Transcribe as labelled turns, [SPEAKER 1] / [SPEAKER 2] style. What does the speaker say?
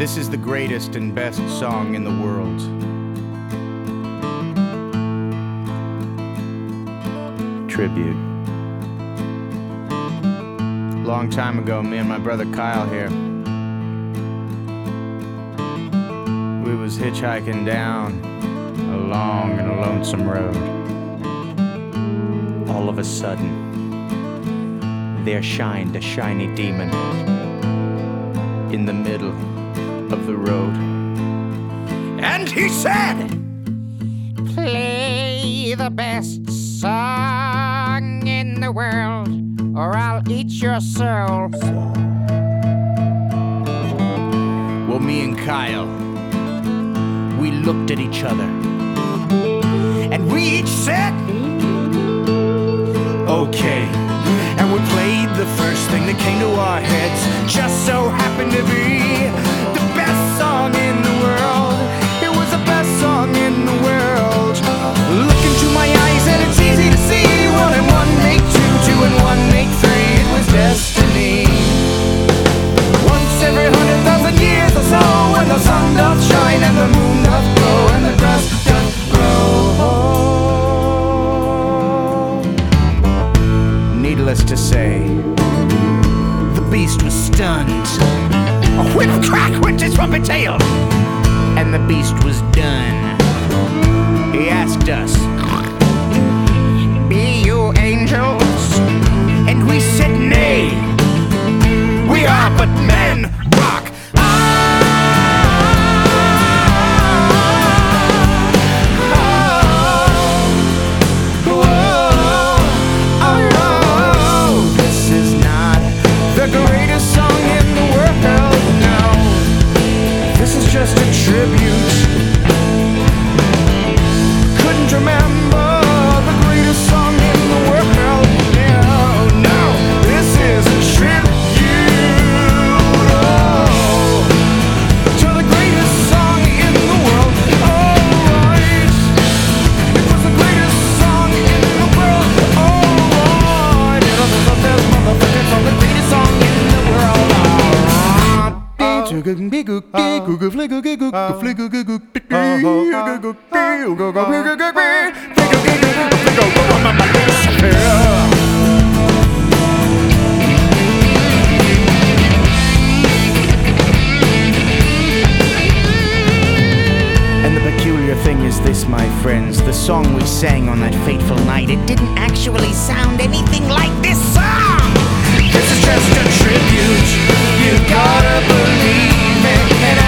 [SPEAKER 1] This is the greatest and best song in the world. Tribute. Long time ago, me and my brother Kyle here, we was hitchhiking down a long and a lonesome road. All of a sudden, there shined a shiny demon in the middle of the road. And he said, "Play the best song in the world, or I'll eat your soul." Well, me and Kyle, we looked at each other, and we each said, "Okay." And we played the first thing that came to our heads. Just so happened to be the best song in the world. It was the best song in the world. Look into my eyes and it's easy to see. 1 and 1 make 2, 2 and 1 make 3. It was destiny. Once every 100,000 years or so, when the sun doth shine and the moon doth glow and the grass doth grow. Needless to say, the beast was stunned. A whip crack went his trumpet tail, and the beast was done. He asked us, "Be you angels?" And we said, "Nay, we are but men." Rock. Just a tribute. Couldn't remember the greatest song in the world. No, this is a tribute to the greatest song in the world. Alright, it was the greatest song in the world. Alright, there's motherfuckers on the greatest song in the world. And the peculiar thing is this, my friends, the song we sang on that fateful night, it didn't actually sound anything like this song. This is just a tribute. You gotta believe it. And